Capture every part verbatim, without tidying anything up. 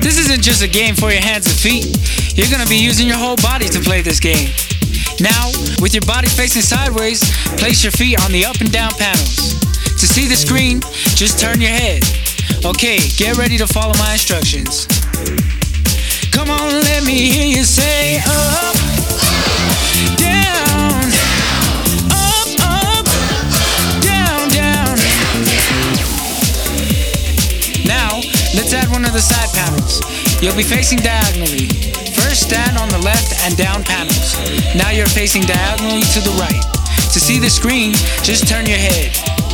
This isn't just a game for your hands and feet. You're gonna be using your whole body to play this game. Now, with your body facing sideways, place your feet on the up and down panels. To see the screen, just turn your head. Okay, get ready to follow my instructions. Come on, let me hear you say up, down, up, up, down, down. Now, let's add one of the side panels. You'll be facing diagonally. First, stand on the left and down panels. Now you're facing diagonally to the right. To see the screen, just turn your head.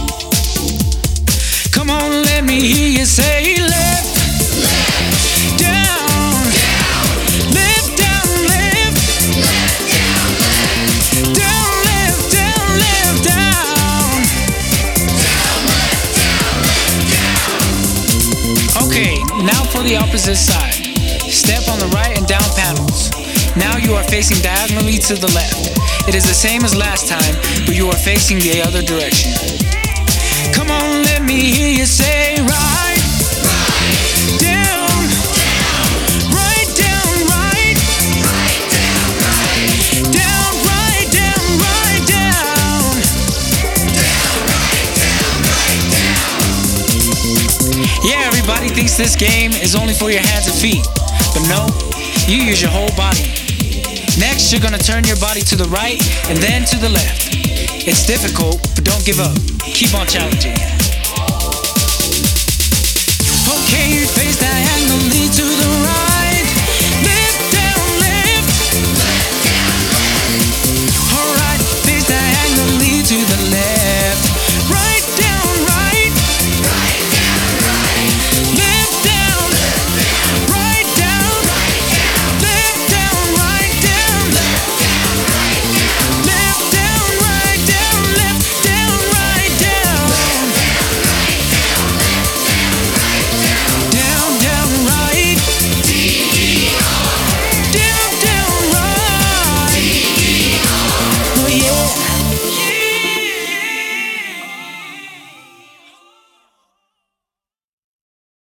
Come on, let me hear you say left, left, down, down, left, down, left, left, down, left, down, left, down, left, down, down, left, down, left, down. Okay, now for the opposite side. Step on the right and down panels. Now you are facing diagonally to the left. It is the same as last time, but you are facing the other direction. Come on, let me hear you say right, right, down, down, right, down, right, right, down, right, down, right, down, right, down, down, right, down, right, down. Yeah, everybody thinks this game is only for your hands and feet, but no, you use your whole body. Next, you're gonna turn your body to the right and then to the left. It's difficult, but don't give up. Keep on challenging. Okay, face diagonally to the